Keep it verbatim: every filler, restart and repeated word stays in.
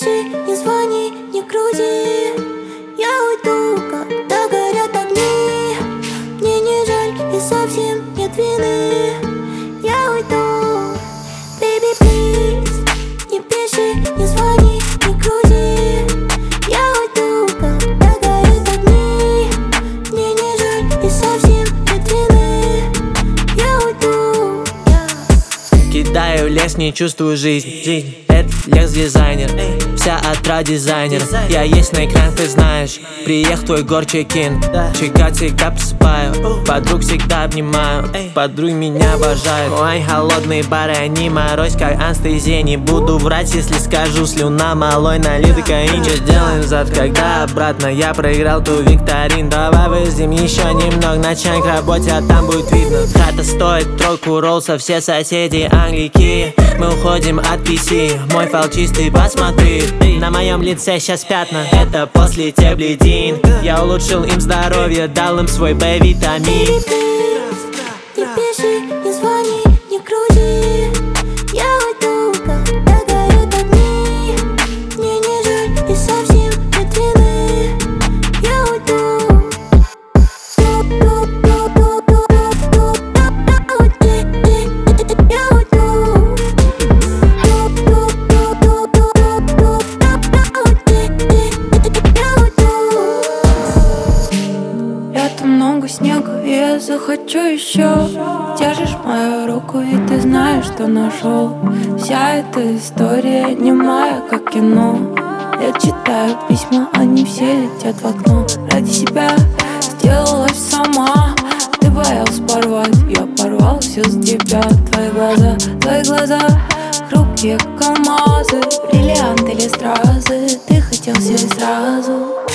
пиши, не звони, не крути. Я уйду, когда горят огни. Мне не жаль и совсем нет вины. Я уйду, baby, please. Не пиши, не звони, не крути. Я уйду, когда горят огни. Мне не жаль и совсем нет вины. Я уйду, я кидаю лес, не чувствую жизнь. Жизнь. Это Лекс дизайнер, вся отра дизайнер. Я есть на экран, ты знаешь. Приехал твой гор чекин. Чекать всегда посыпаю, подруг всегда обнимаю. Подруги меня обожают. Ой, холодные бары, они морозь как анестезия. Не буду врать, если скажу, слюна малой налитый каин. Что сделаем завтра, когда обратно я проиграл ту викторин. Давай выйдем еще немного на чай к работе, а там будет видно. Хата стоит тройку роллса, все соседи англики. Мы уходим от пи си, мой файл чистый, посмотри. На моем лице сейчас пятна, это после теблетин. Я улучшил им здоровье, дал им свой Б-витамин. Baby, please. Не пиши, не звони, не крути. Я уйду, когда горят огни. Мне не жаль и совсем нет вины. Я уйду. Я уйду. Летом много снега, и я захочу еще. Держишь мою руку, и ты знаешь, что нашел. Вся эта история немая, как кино. Я читаю письма, они все летят в окно. Ради себя сделалась сама. Ты боялся порвать, я порвал все с тебя. Твои глаза, твои глаза хрупкие, как алмазы. Бриллианты или стразы, ты хотел все и сразу.